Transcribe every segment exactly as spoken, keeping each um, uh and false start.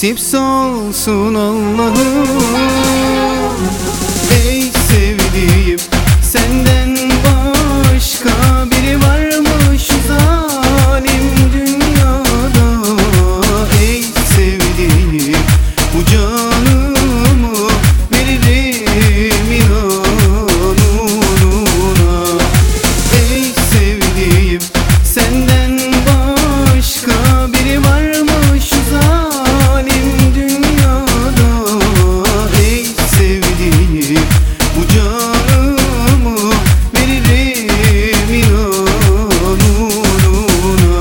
Nasipse olsun Allah'ım. Ey sevdiğim, senden başka biri varmış şu zalim dünyada. Ey sevdiğim, bu canımı veririm inan uğruna. Ey sevdiğim, senden başka biri varmış şu zalim dünyada. Ey sevdiğim, bu canımı veririm inan uğruna.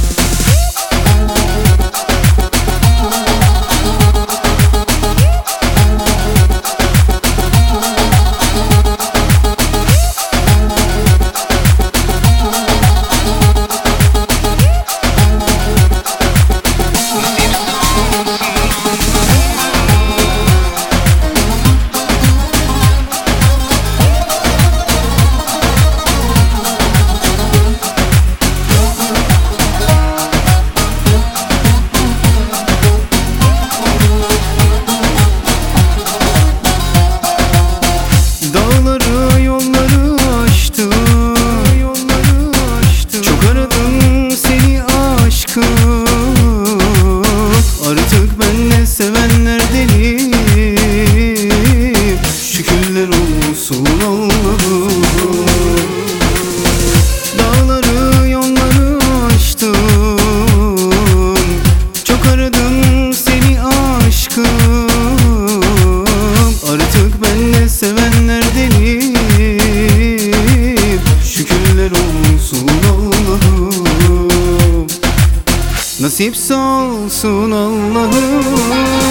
Dağları yolları aştım, çok aradım seni aşkım. Artık benle sevenler deli. Şükürler olsun Allah'ım. Dağları yolları aştım, çok aradım seni aşkım. Artık benle sevenler deli. Şükürler olsun Allah'ım. Nasipse olsun Allah'ım.